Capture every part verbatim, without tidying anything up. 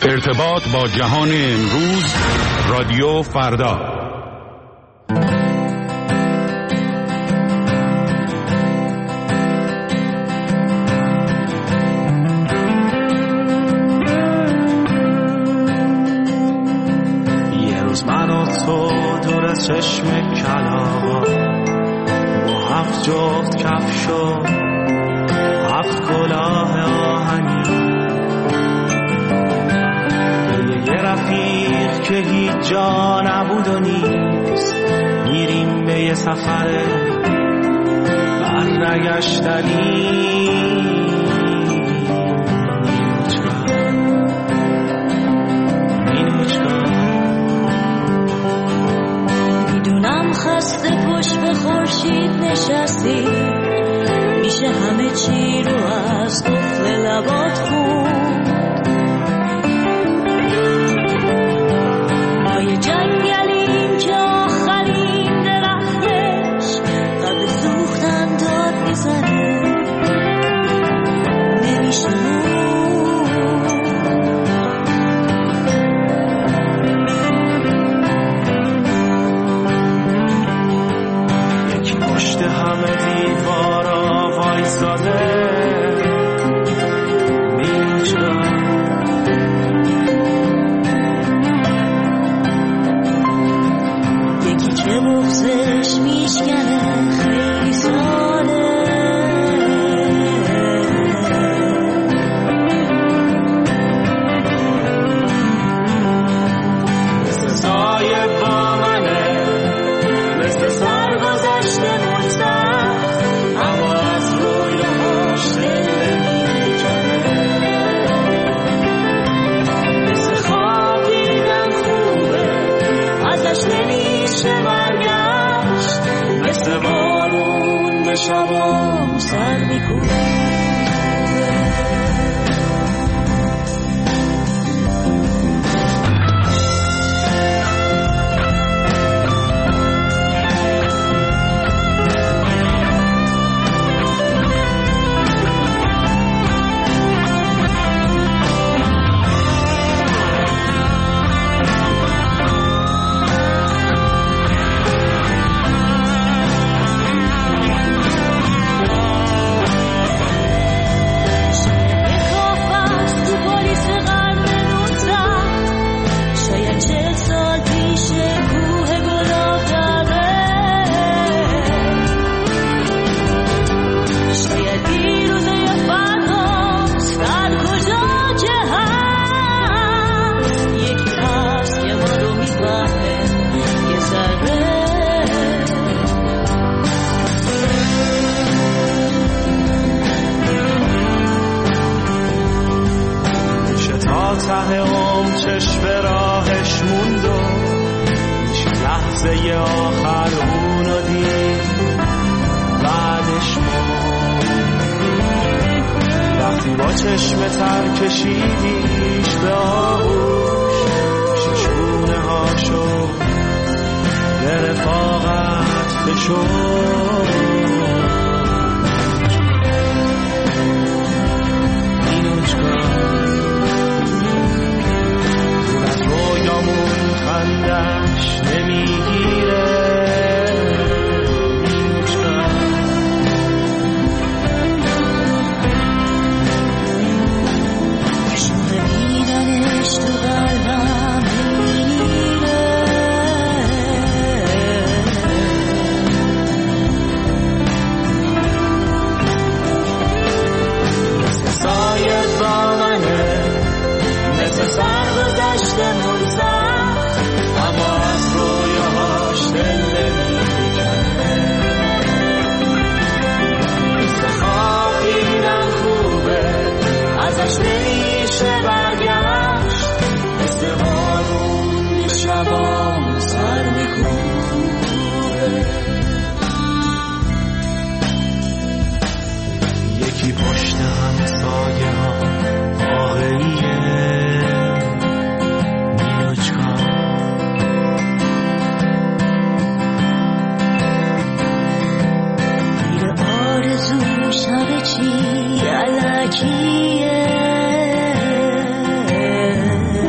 ارتباط با جهان امروز، رادیو فردا. یه روز من و تو دور از چشم کلاغا با هفت جفت کفش و هفت کلاه آهنی، یه رفیق که هیچ جا نبود و نیست، میریم به یه سفر برنگشتنی. میدونم خسته پشت به خورشید نشستی، میشه همه چی رو از قفل لبات خوند. ما یه جنگلیم که آخرین درختش قبل سوختن داد میزنه، نمیشه یکی پشت همه دیوارا وایساده، که بغزش میشکنه خیلی ساله، مثل سایه با منه، مثل سر گذشته مستم، اما از رویاش دل میکنه. مثل خواب دیدن خوبه، ازش نمیشه برگشت، مثل بارون به شبام سر میکنه. ته عمر چشم به راهش موند و هیچ لحظه آخر اونو دید، بعدش موند. وقتی با چشم تر کشیدیش به آغوش، ششونه هاشو به رفاقت فشرد. رویامون خندش نمیگیره، شوه دیدنش تو قلبم میره. مثل سایه با منه، مثل سر گذشته مرزم، اما از رویاهاش دل نمیکنه. مثل خواب دیدن خوبه، ازش نمیشه برگشت، مثل بارون به شبام سر میکنه. یکی پشت هم سایه ها واقعیه، همه چی علکیه.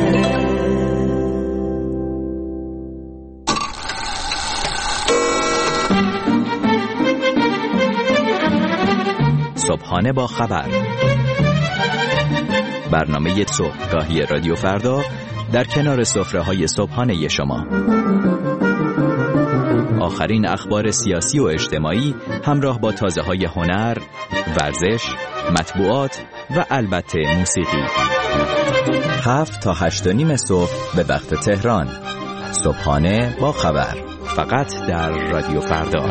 صبحانه با خبر، برنامه صبحگاهی رادیو فردا در کنار سفره‌های صبحانه شما. آخرین اخبار سیاسی و اجتماعی همراه با تازه‌های هنر، ورزش، مطبوعات و البته موسیقی. هفت تا هشت و نیم صبح به وقت تهران. صبحانه با خبر، فقط در رادیو فردا.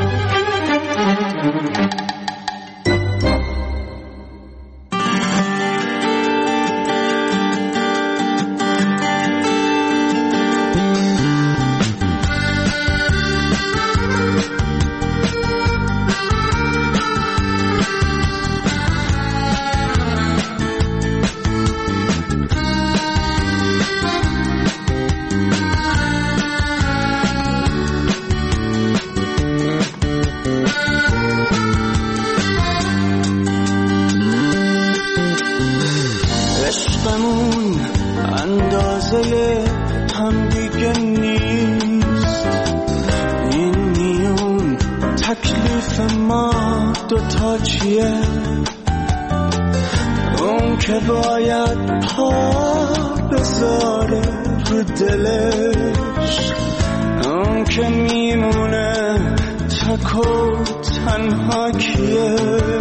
اون که باید پا بذاره رو دلش، اون که میمونه تک و تنها کیه؟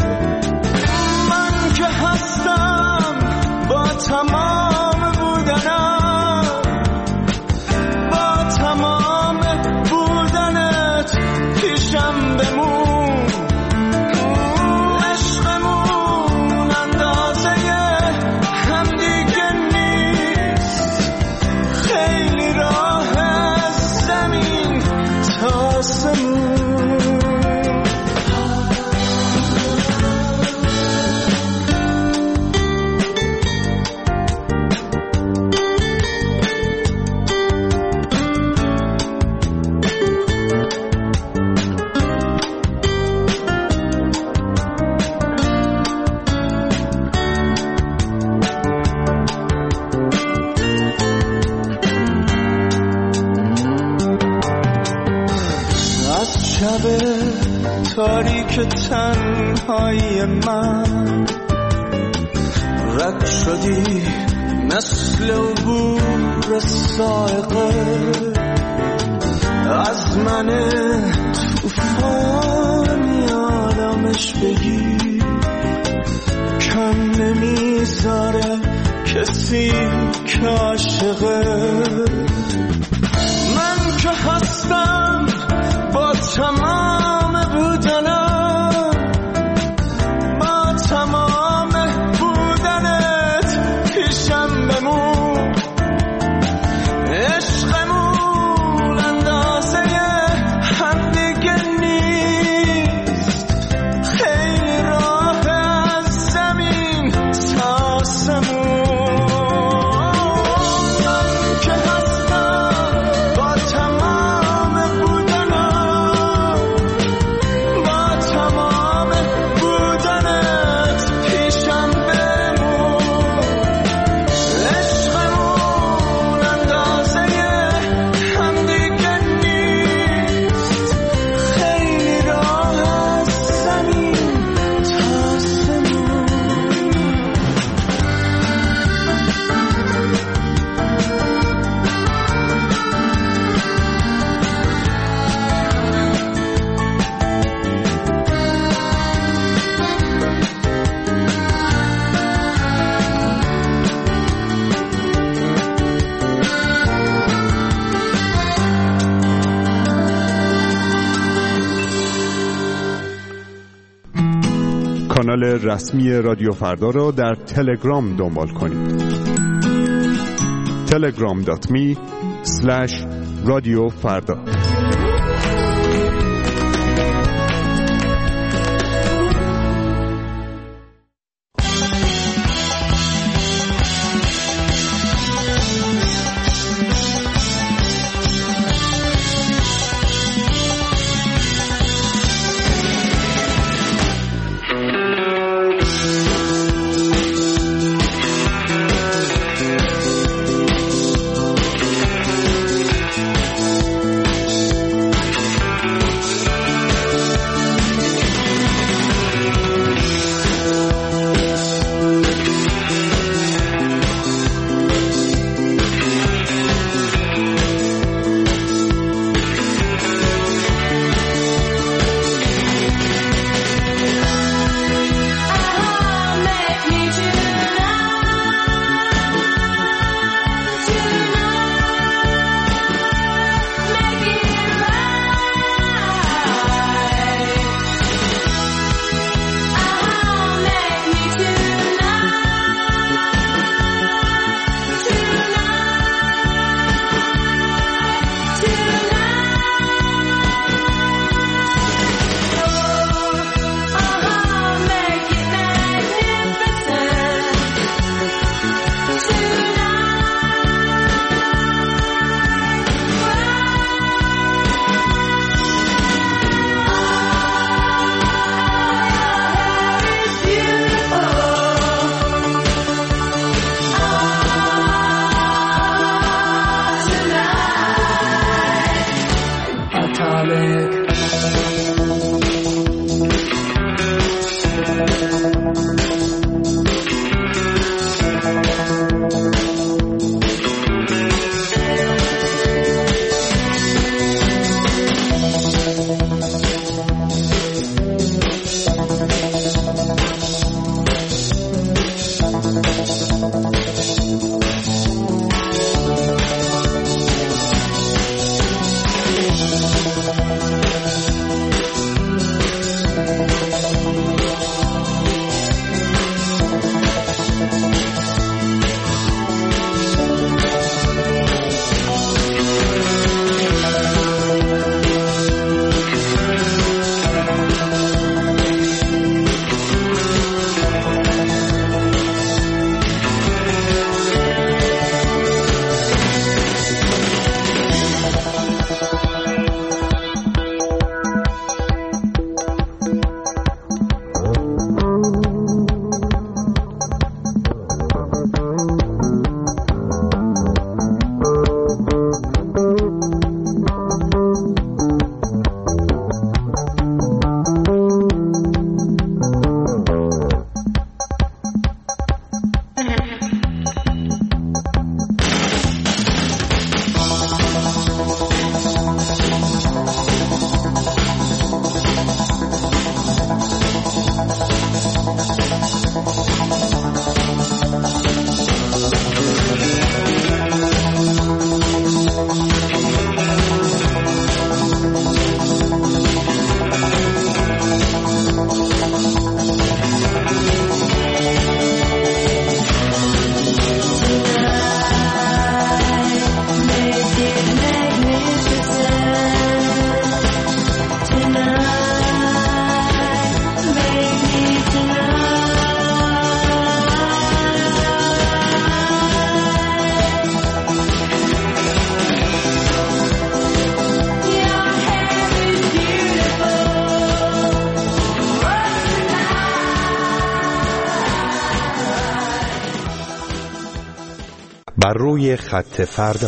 من که هستم با تمام بودنم، با تمام بودنت پیشم بمون. تاریک تنهایی من رد شدی مثل عبور سائقه از من توفانی آرامش بگی، کم نمیذاره کسی که عاشقه. من که هستم با تمام بودنم، با تمام بودنت پیشم بمون. عشقمون اندازه هم دیگه نیست، خیلی راه از زمین تا آسمون. من که هستم با تمام بودنم، با تمام بودنت پیشم بمون. عشقمون اندازه هم دیگه نیست، خیلی راه از زمین تا آسمون. کانال رسمی رادیو فردا را در تلگرام دنبال کنید. تلگرام دات می اسلش رادیو فردا. بر روی خط فردا.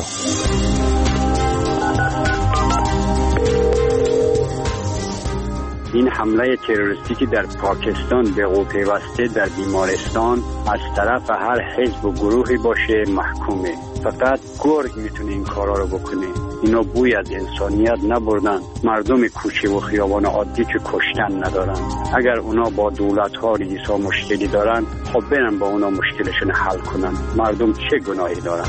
این حمله تروریستی که در پاکستان به قو پیوسته در بیمارستان از طرف هر حزب و گروهی باشه محکومه. فقط گرگ میتونه این کارا رو بکنه. اینا بوی از انسانیت نبردن. مردم کوچه و خیابان عادی که کشتن ندارن. اگر اونا با دولت ها رئیسا مشکلی دارن، خب برن با اونا مشکلشون حل کنن. مردم چه گناهی دارن؟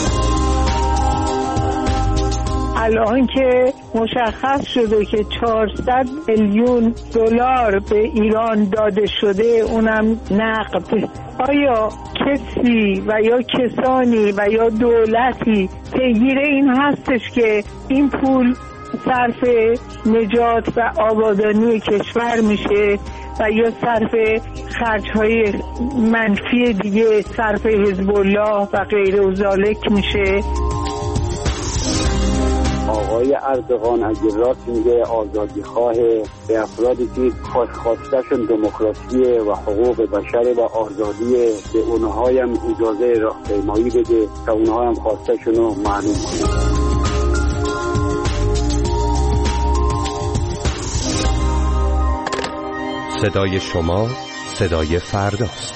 الان که مشخص شده که چهارصد میلیون دلار به ایران داده شده، اونم نقد، آیا کسی و یا کسانی و یا دولتی پیگیر این هستش که این پول صرف نجات و آبادانی کشور میشه و یا صرف خرج‌های منفی دیگه، صرف حزب الله و غیره و ذالک میشه؟ آقای اردوغان اگه راست میگه آزادی خواه، به افرادی که خواستشون دموکراسی و حقوق بشر و آزادی، به اونها هم اجازه راهپیمایی بده تا اونها هم خواستشون رو معلوم کنه. صدای شما صدای فرداست.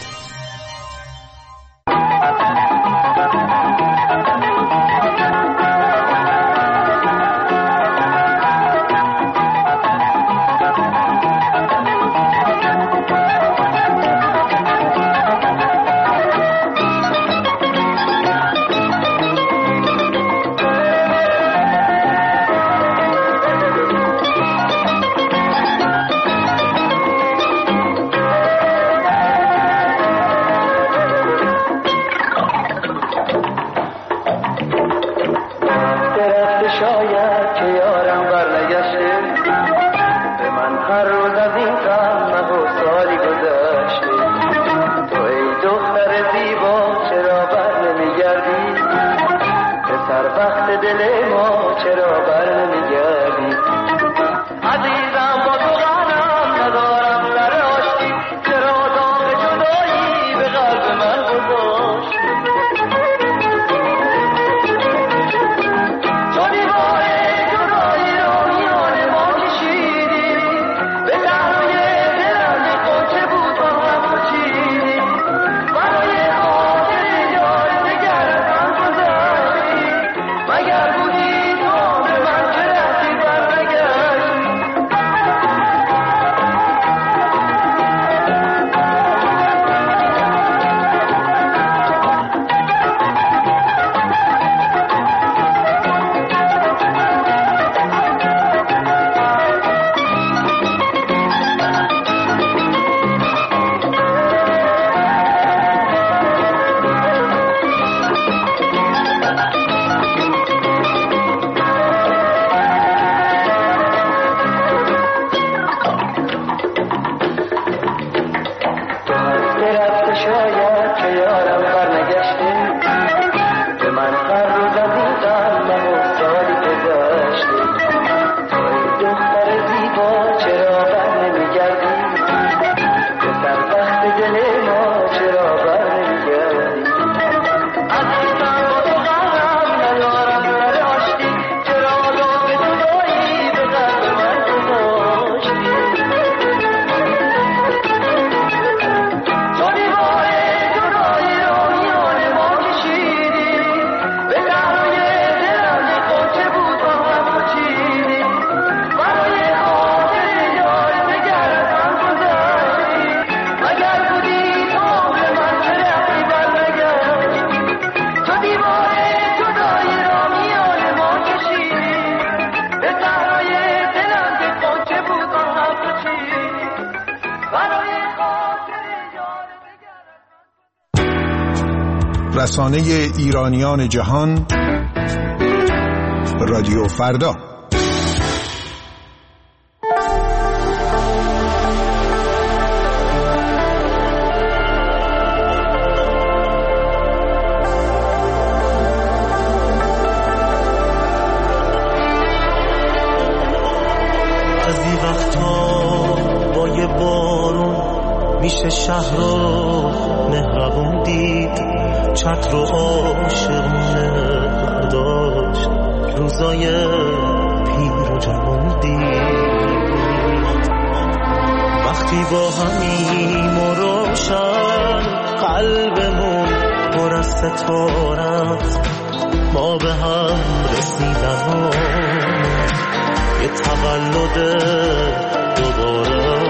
رسانه ایرانیان جهان، رادیو فردا. از این وقتا با یه بارون میشه شهر رو مهربون دید، چتر و عاشقونه برداشت روزای پیر و جوان دید. وقتی با همیم و روشن قلبمون پر از ستاره است، ما به هم رسیدن و یه تولد دوباره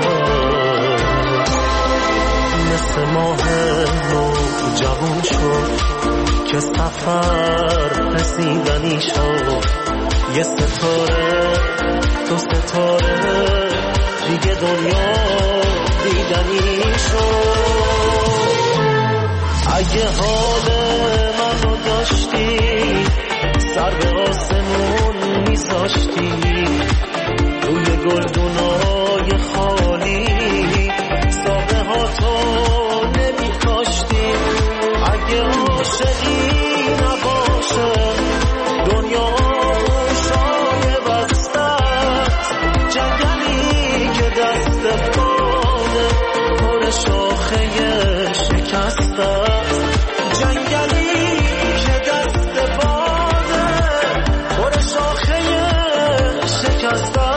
مثل ماه نو جوان شد که سفر رسیدنی شد. یه ستاره تو ستاره دیگه دنیا دیدنی شد. اگه حال منو داشتی سر به آسمون میذاشتی، روی گلدونای خالی ساقه ها تو نمیکاشتی. اگه عاشقی نباشه دنیا شای بستت، جنگلی که دست باده پر شاخه شکسته، جنگلی که دست باده پر شاخه شکسته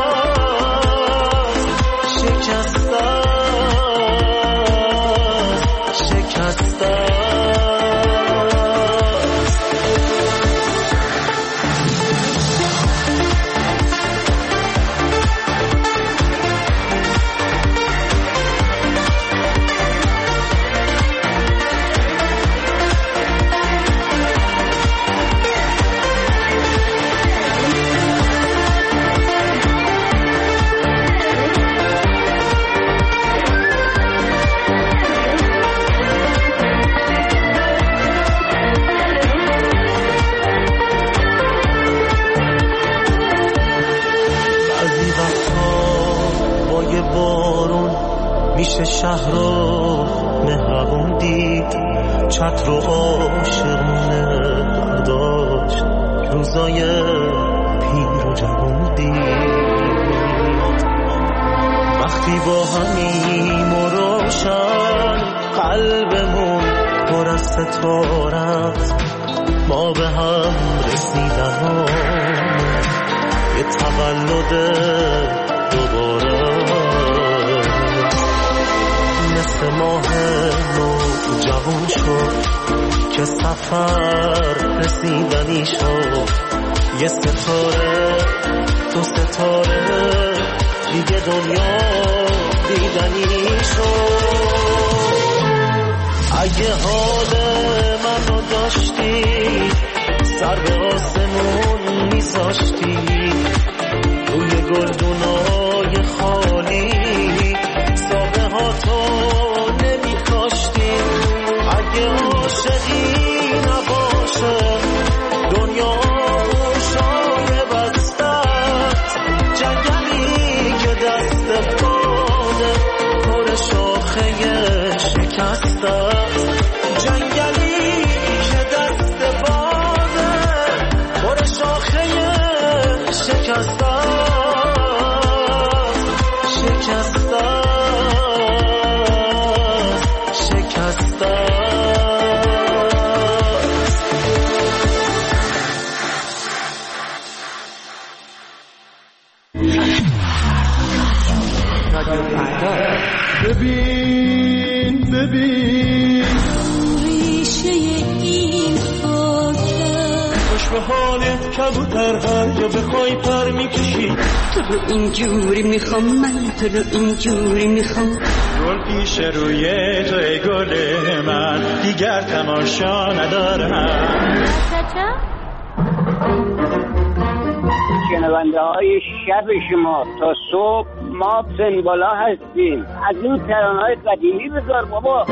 شکسته شکسته. میشه شهر رو مهربون دید، چتر و عاشقونه برداشت روزای پیر و جوان دید. وقتی با همیم و روشن قلبمون پر از ستاره است، ما به هم رسیدن و یه تولد دوباره مثل ماه نو جوان شد که سفر رسیدنی شد. یه ستاره تو ستاره دیگه دنیا دیدنی شد. اگه حال منو داشتی سر به آسمون میذاشتی، روی گلدونای خالی ساقه ها تو نمیکاشتی. اگه عاشقی نباشه دنیا شای بستت، جنگلی که دست باده پر شاخه شکسته، جنگلی که دست باده پر شاخه شکسته شکسته شکسته. ببین ببین ریشه این خاکه، خوش به حالت کبوتر هر جا بخوای پر میکشی. تو رو اینجوری میخوام من، تو رو اینجوری میخوام. گل پیش روی توی گل من، دیگر تماشا ندارم. شنونده های شب شما تا صبح ما سنبالا هستیم. از این ترانه‌های قدیمی بذار بابا.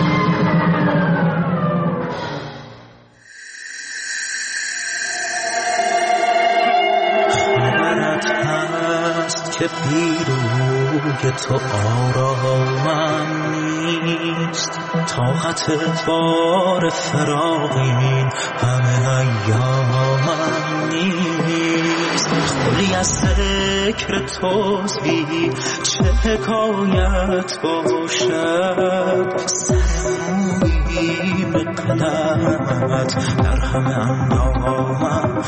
خبرت هست که پیروی تو آرامم نیست، طاقت بار فراق این همه ایامم نیست. خلی از ذکر توزی چه حکایت باشد، سر مویی به شدنت در همه اندامم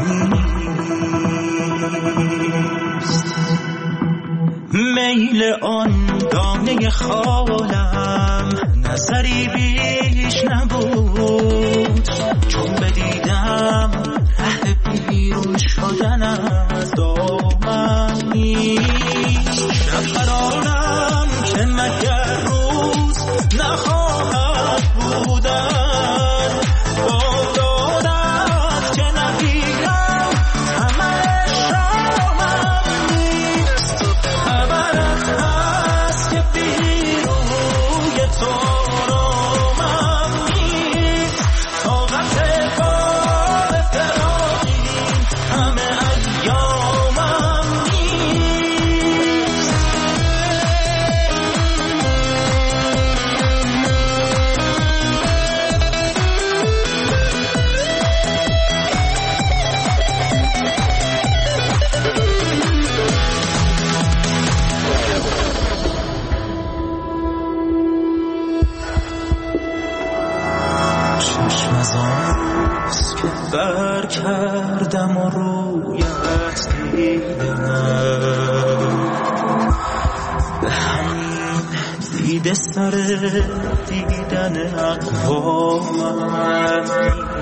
نیست. میل آن دانه خالم نظری بیش نبود، چون بدیدم ره بیرون شدن از دامم نیست. شفرانم که مگر روز نخواهد بودن، با دادت که نگیرم همه شامم نیست. خبرت هست که بیروی تو رامم نیست. طاقت بار فراقین همه ایامم نیست. چشم از آنست که بر کردم و رویت دیدم، به همین دیده سر دیدن اقوامم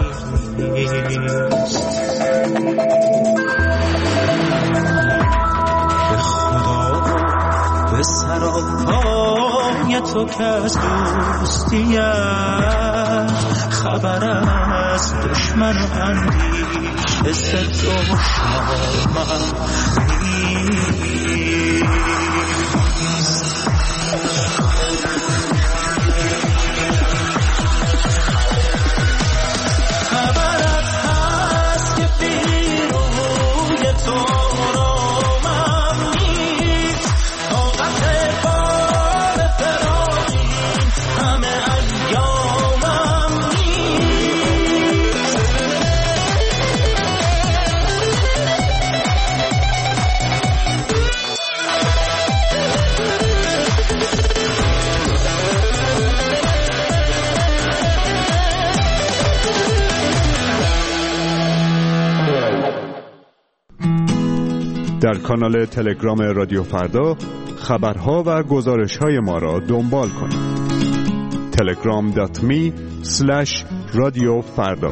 نیست. به خدا به سراپای تو که از دوستیت خبر از دشمن و اندیشه زد و شامم نیست. خبرت هست که بیروی تو رامم نیست. طاقت بار فراقین همه ایامم نیست. در کانال تلگرام رادیو فردا خبرها و گزارش‌های ما را دنبال کنید. تلگرام دات می اسلش رادیو فردا.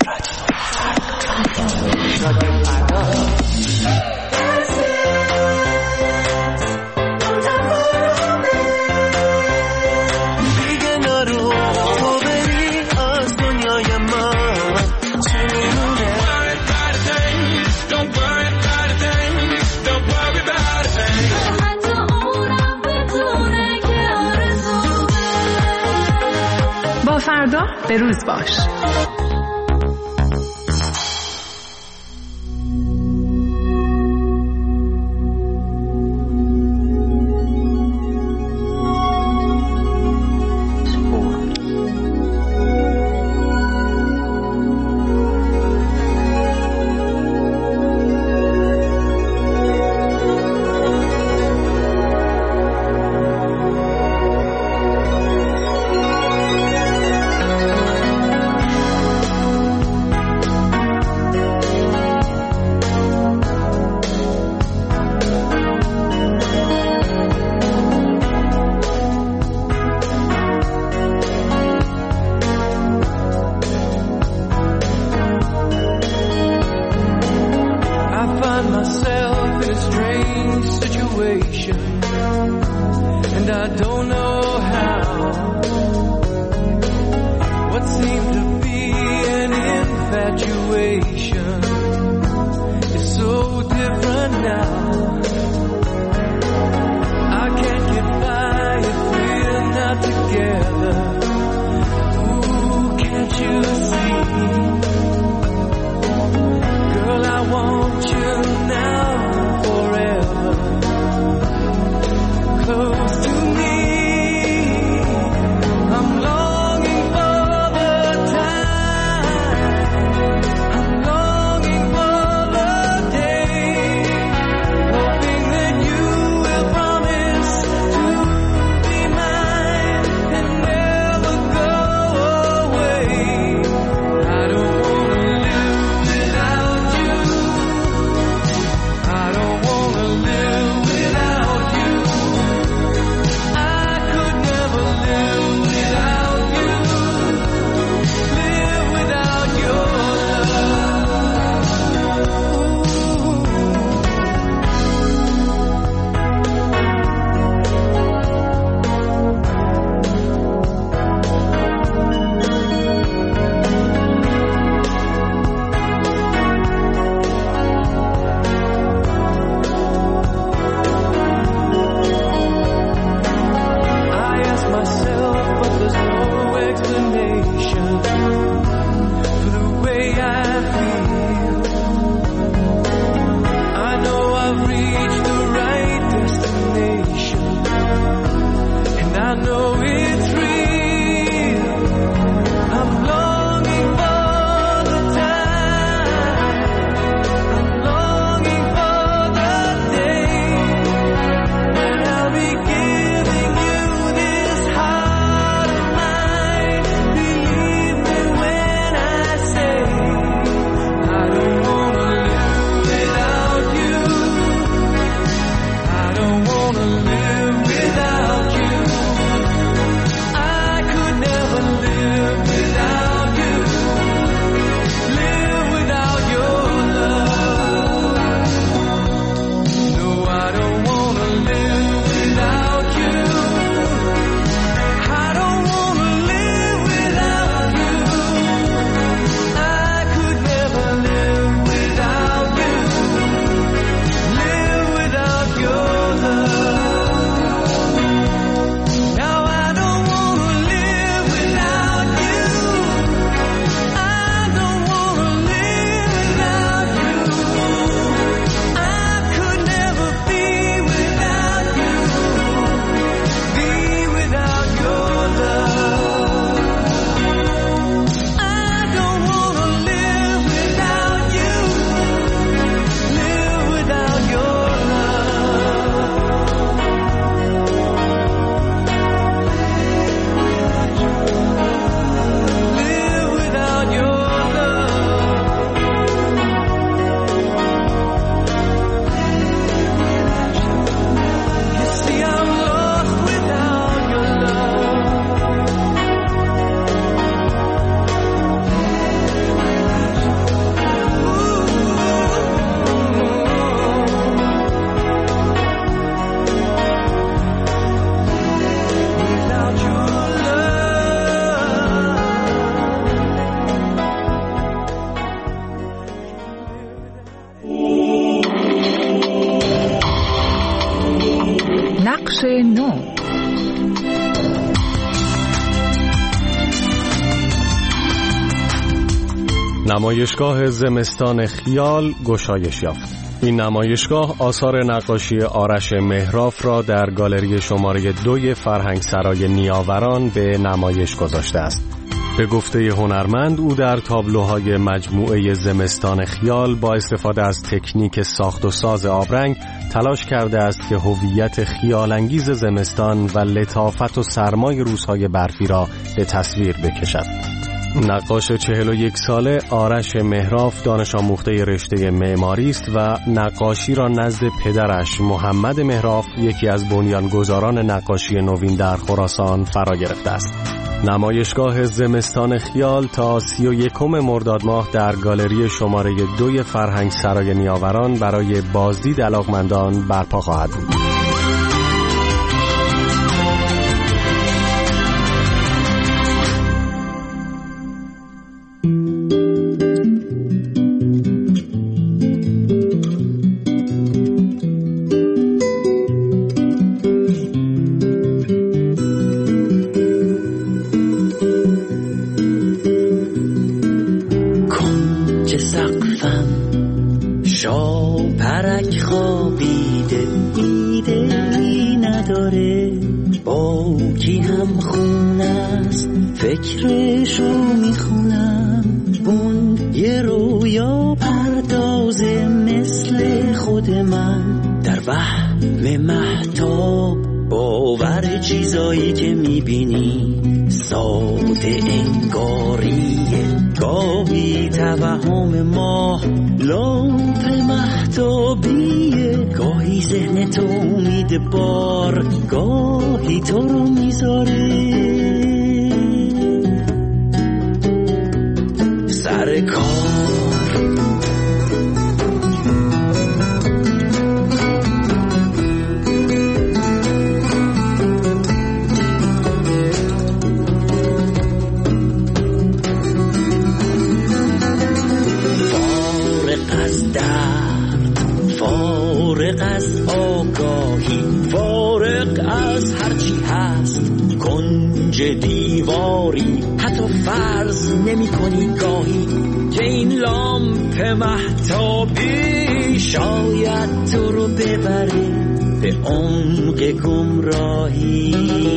فردا به روز باش. Never نمایشگاه زمستان خیال گشایش یافت. این نمایشگاه آثار نقاشی آرش مهراف را در گالری شماره دوی فرهنگسرای نیاوران به نمایش گذاشته است. به گفته هنرمند، او در تابلوهای مجموعه زمستان خیال با استفاده از تکنیک ساخت و ساز آبرنگ تلاش کرده است که هویت خیالانگیز زمستان و لطافت و سرمای روزهای برفی را به تصویر بکشد. نقاش چهل و یک ساله آرش مهراف دانش آموخته رشته معماری است و نقاشی را نزد پدرش محمد مهراف، یکی از بنیانگذاران نقاشی نوین در خراسان، فرا گرفته است. نمایشگاه زمستان خیال تا سی و یکم مرداد ماه در گالری شماره دوی فرهنگسرای نیاوران برای بازدید علاقمندان برپا خواهد بود. فکرشو میخونم اون یه رویا پردازه مثل خود من در وهم مهتاب باور چیزایی که میبینی ساده انگاریه گاهی توهم ماه لامپ مهتابیه گاهی ذهن تو امید بار گاهی تو رو میذاره سر کار فارغ از درد فارغ از آگاهی فارغ از هرچی هست کنج دیواری حتی فرض نمی کنی گاهی که این لامپ مهتابی شاید تو رو ببره به عمق گمراهی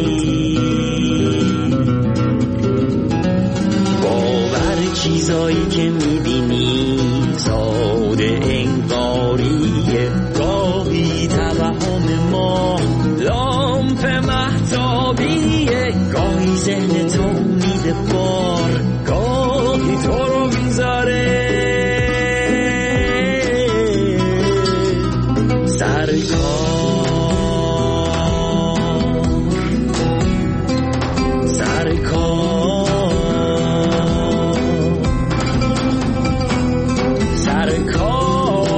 باور چیزایی که میبینی ساده انگاریه گاهی توهم ما لامپ مهتابیه گاهی ذهن تو میده بار گاهی تو رو میذاره سر کار سر کار سر کار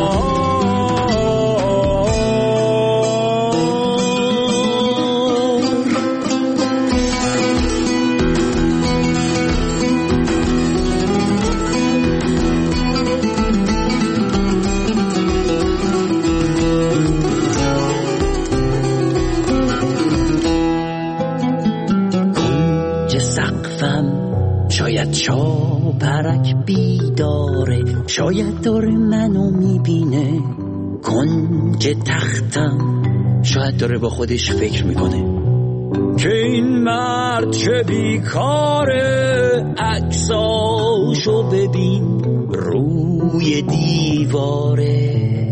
شاید چاپرک بیداره شاید داره منو میبینه کنج تختم شاید داره با خودش فکر میکنه که این مرد چه بیکاره عکساشو ببین روی دیواره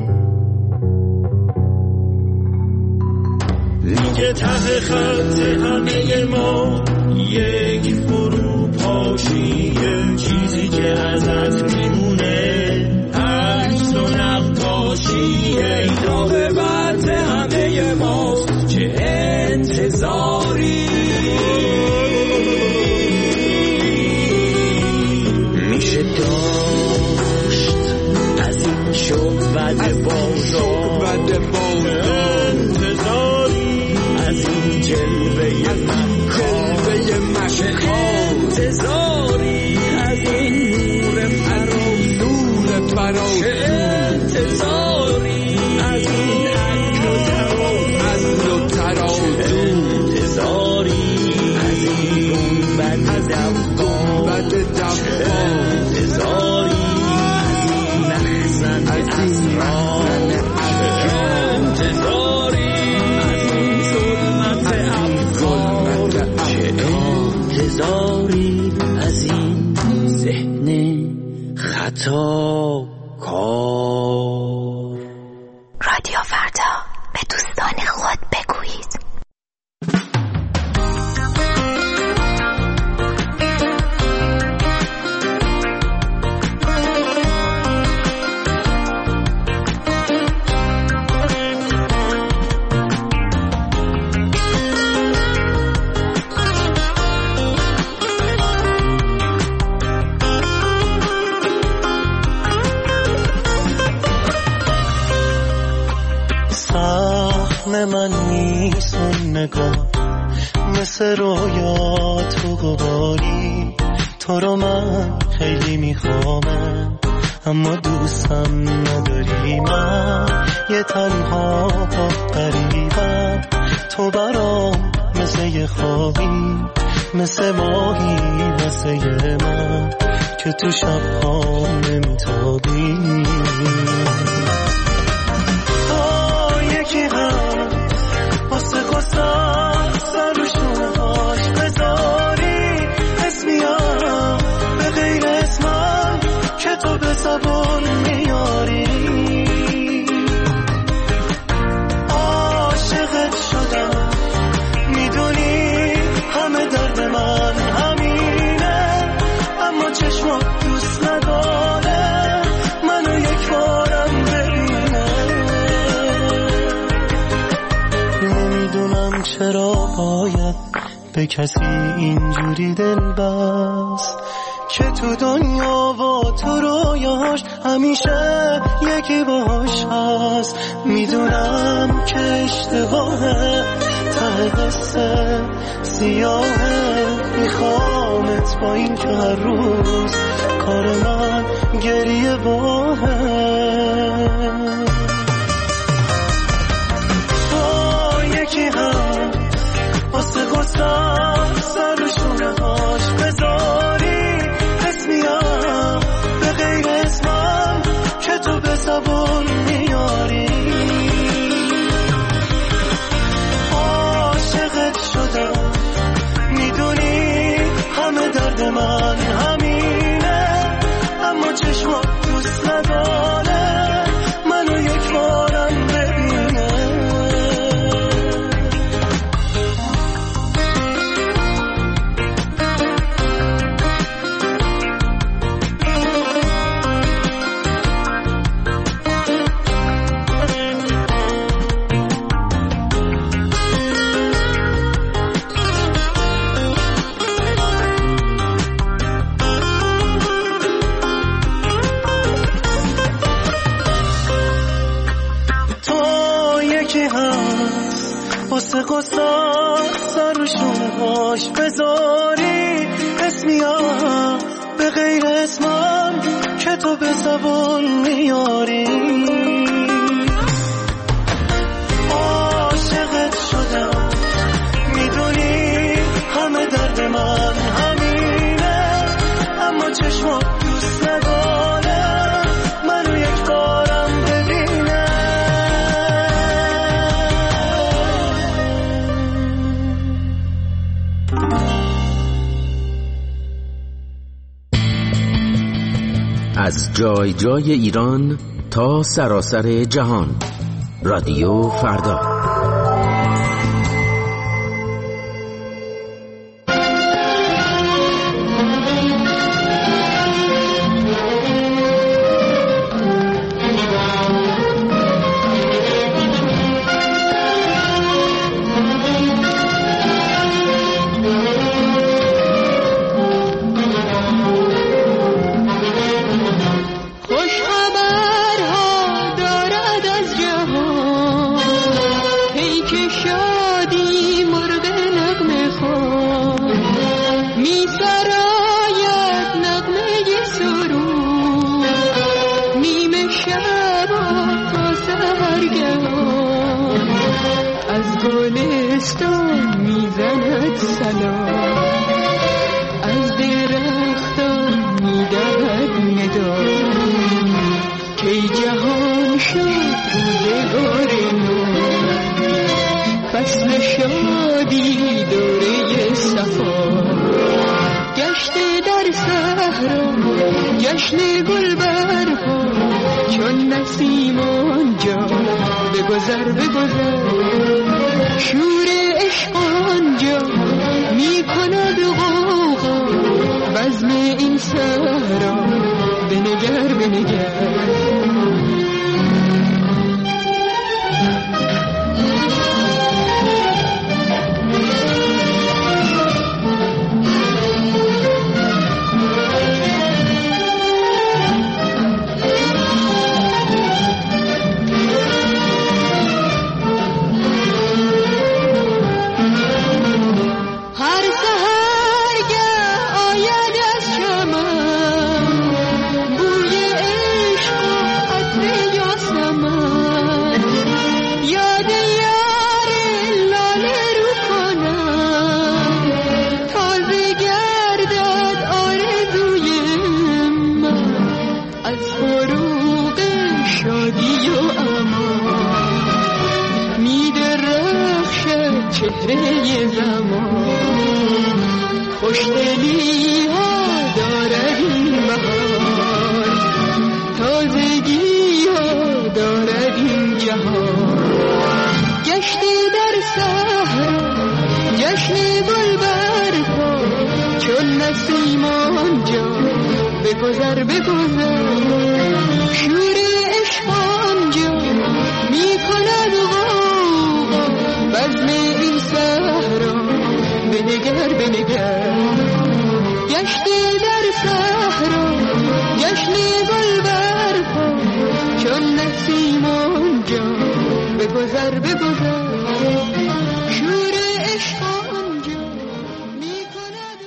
میگه ته خط همه ما یک فرو پاشیه چیزی که ازت میمونه عکس و نقاشیه این عاقبت همه ماست چه انتظاری میشه داشت از این شعبد بازار انتظاری از این جلوه مکان انتظاری تا کار. رادیو فردا، به دوستان خود بگویید. من نیست اون نگاه مثل رویا تو گواری، تو رو من خیلی میخوامم اما دوستم نداری. من یه تنها غریبم، تو برام مثل یه خوابی، مثل ماهی واسه من که تو شبها نمیتابی. واسه گستم سر رو شونهاش بذاری، اسمیم به غیر اسمم که تو به زبان میاری. عاشقت شدم میدونی همه درد من همینه، اما چشمات دوست نداره منو یک بارم ببینه. نمیدونم چرا باید به کسی اینجوری دل بست که تو دنیا و تو رویاش همیشه یکی باش هست. میدونم که اشتباهه، ته قصه سیاهه، میخوامت با این که هر روز کار من گریه باهه. یکی هم واسه گستم سر رو شونهاش بذاری، اسمیم به غیر اسمم که تو به زبان میاری. عاشقت شدم میدونی همه درد من همینه، اما چشمات دوست نداره منو یک بارم ببینه. واسه گستم سر رو شونهاش بذاری، اسمیم به غیر اسمم که تو به زبان میاری. عاشقت شدم میدونی همه درد من همینه، اما چشمات دوست نداره منو یک بارم ببینه. از جای جای ایران تا سراسر جهان، رادیو فردا. جشن گل برپا چون نسیم آنجا بگذر بگذر شور عشق آنجا می کند غوغا بزم این صحرا بنگر بنگر خوشدلی ها دارد این بهار تازگی ها دارد این جهان گشتی در صحرا جشن گل برپا چون نسیم آنجا بگذر بگذر شور عشق آنجا می کند غوغا بزم این صحرا بنگر بنگر گشتی در صحرا جشن گل برپا چون نسیم آنجا بگذر بگذر شور عشق آنجا می کند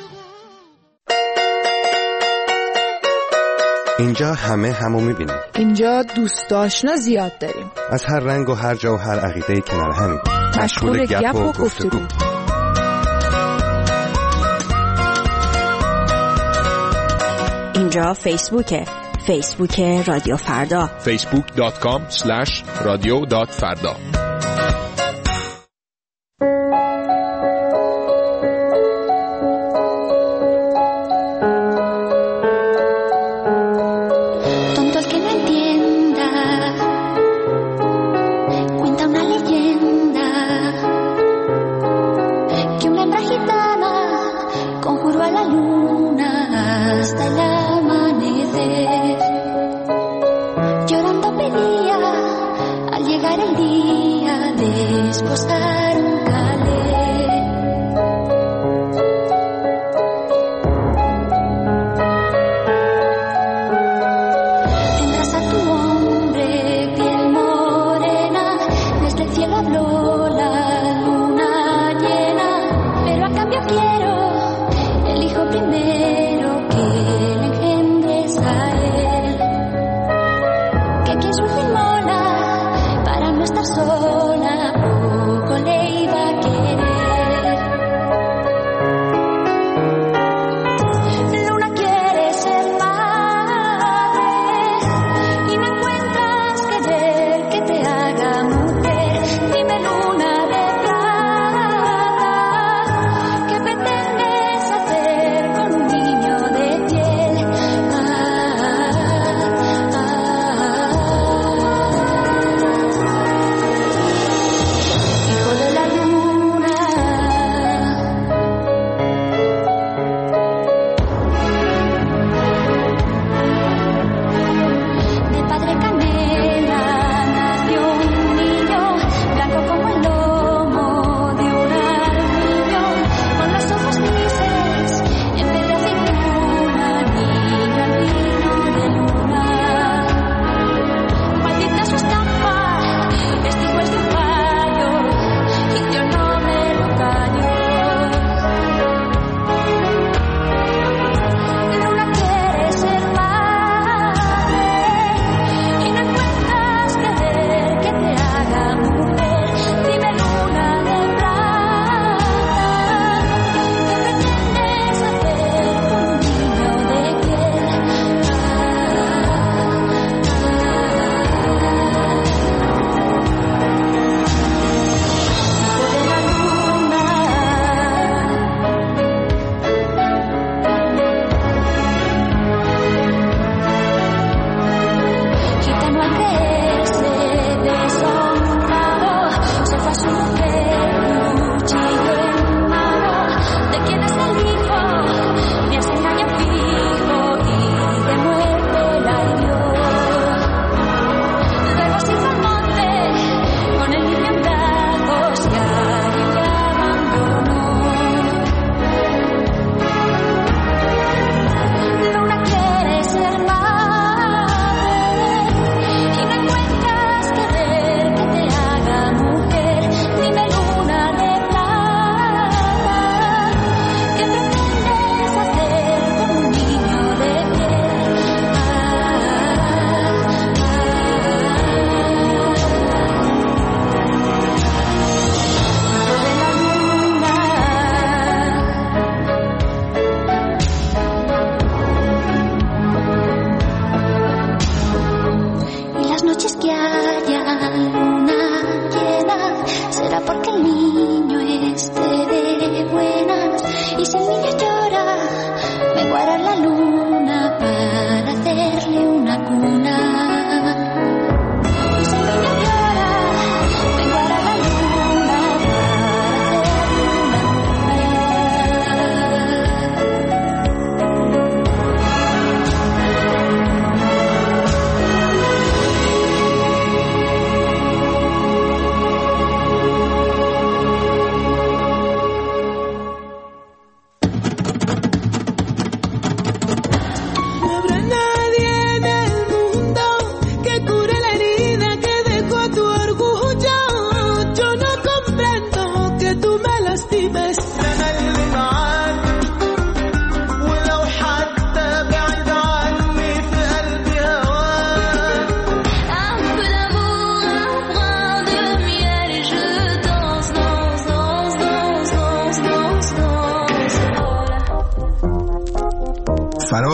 اینجا همه همو میبینیم. اینجا دوست آشنا زیاد داریم. از هر رنگ و هر جا و هر عقیده‌ای کنار همیم. مشغول گپ و گفتگو. اینجا فیسبوکه. فیسبوک رادیو فردا. فیسبوک دات کام اسلش رادیو دات فردا. Llorando pedía al llegar el día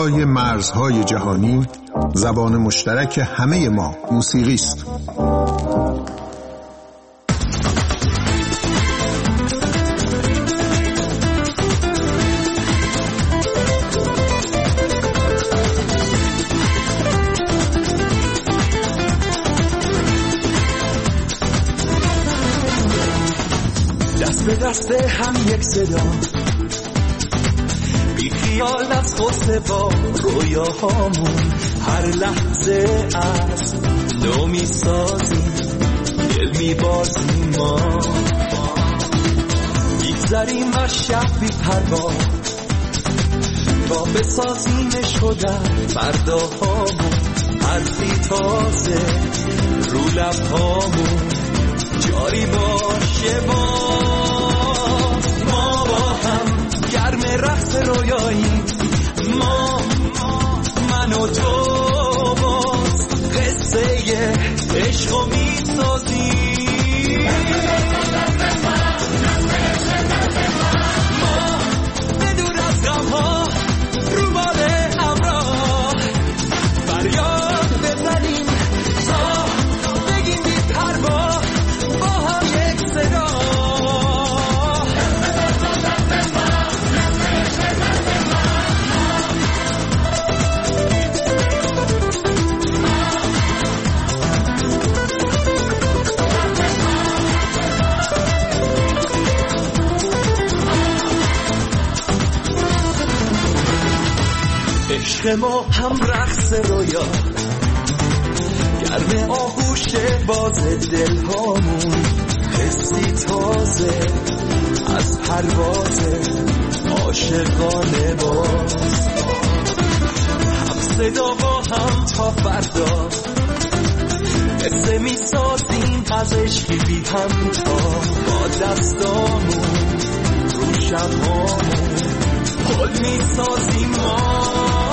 بالای مرزهای جهانی زبان مشترک همه ما موسیقی است. دست به دست هم یک صدا، بی خیال از خواسته با رویاهامون، هر لحظه از نو می سازیم، دل می بازیم، ما میگذریم از شب بی پروا تا بسازیمش خودم فرداهامون، حرفی تازه رو لبهامون جاری باشه باز. ما با هم گرم رقص رویایی، ما من و تو باز قصه عشقو میسازیم. ما بدون از غمها رو بال همراه فریاد بزنیم تا بگیم بی پروا با هم یک صدا. عشق ما هم رقص رویا، گرم آغوش باز دلهامون، حسی تازه از پرواز عاشقانه باز. هم صدا با هم تا فردا قصه می سازیم از عشقی بی هم تا با دستامون رو شبهامون پل می سازیم. ما